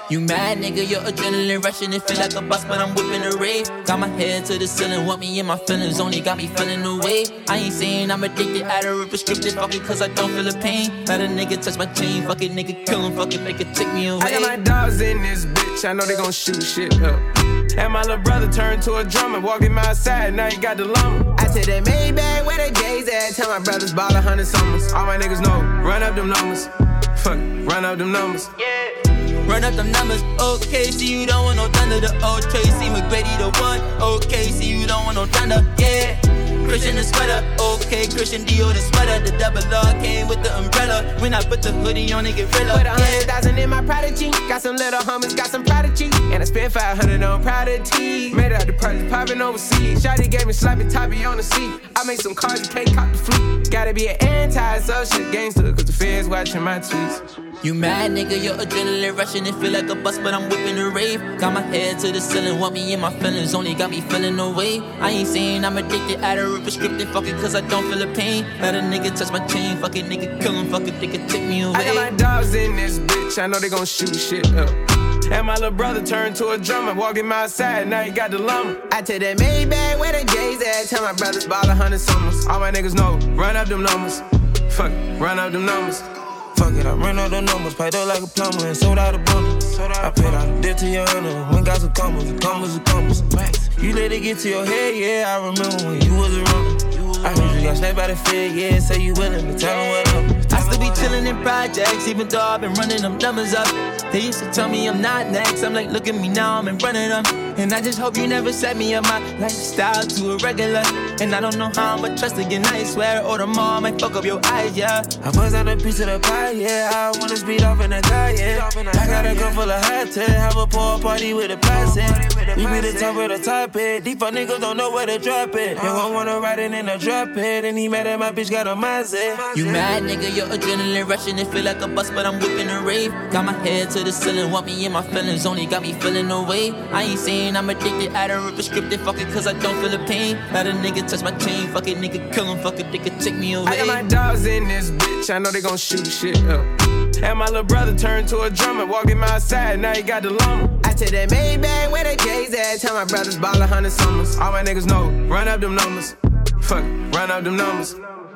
You mad, nigga, your adrenaline rushing. It feel like a bus, but I'm whipping a rave. Got my head to the ceiling, want me in my feelings, only got me feeling away. I ain't saying I'm addicted, out of a prescriptive, fuck it, cause I don't feel the pain. Let a nigga touch my chain, fuck it, nigga, kill him, fuck it, nigga, take me away. I got my dogs in this bitch, I know they gon' shoot shit up. And my little brother turned to a drummer, walking my side, now he got the llama. I take that Maybach where the J's at, tell my brothers ball 100 summers. All my niggas know, run up them numbers. Fuck, run up them numbers. Yeah. Run up them numbers, okay, see you don't want no thunder. The old Tracy McGrady the one, okay, see you don't want no thunder, yeah. Christian the sweater, okay, Christian Dior the sweater. The double R came with the umbrella. When I put the hoodie on, it get realer. Put 100,000 in my Prodigy. Got some little homies, got some Prodigy. And I spent 500 on Prodigy. Made out the project, popping overseas. Shawty gave me sloppy toppy on the seat. I made some cars, you can't cop the fleet. Gotta be an anti-social gangster, cause the feds watching my tweets. You mad, nigga, your adrenaline rushing. It feel like a bus, but I'm whipping a rave. Got my head to the ceiling, want me in my feelings, only got me feeling away. I ain't saying I'm addicted, out of a prescriptive, fuck it, cause I don't feel the pain. Let a nigga touch my chain, fuck it, nigga, kill him, fuck it, nigga, take me away. I got my dogs in this bitch, I know they gon' shoot shit up. And my little brother turned to a drummer, walking my side, now he got the llama. I take that Maybach where the J's at, tell my brothers ball 100 summers. All my niggas know, run up them numbers. Fuck, run up them numbers. Fuck it, I ran out the numbers, paid up like a plumber and sold out a bundle. I paid out a debt to your honor, when got some commas. You let it get to your head, yeah, I remember when you was around. I heard you got snatched by the fed, yeah, say you willing to tell them what up. I still be chillin' in projects, even though I've been running them numbers up. They used to tell me I'm not next, I'm like, look at me now, I'm in running them. And I just hope you never set me up my lifestyle to a regular. And I don't know how I'ma trust again, I swear, or tomorrow I might fuck up your eyes, yeah. I bust out a piece of the pie, yeah, I wanna speed off in the car, yeah. I got a gun full of hot tech, have a pool party with a plastic. We be the top of the top head, these fuck niggas don't know where to drop it. You gon' wanna ride it in the drop head, and he mad at my bitch got a mindset. You mad, nigga, your adrenaline rushing. It feel like a bus, but I'm whipping a rave. Got my head to the ceiling, want me in my feelings, only got me feeling away. I ain't saying I'm addicted, out of a prescriptive, fuck it, cause I don't feel the pain. Let a nigga touch my chain, fuck it, nigga, kill him, fuck it, nigga, take me away. I got my dogs in this bitch, I know they gon' shoot shit up. And my little brother turned to a drummer, walking my side, now he got the llama. I take that Maybach where the J's at, tell my brothers ball 100 summers. All my niggas know, run up them numbers. Fuck, run up them numbers.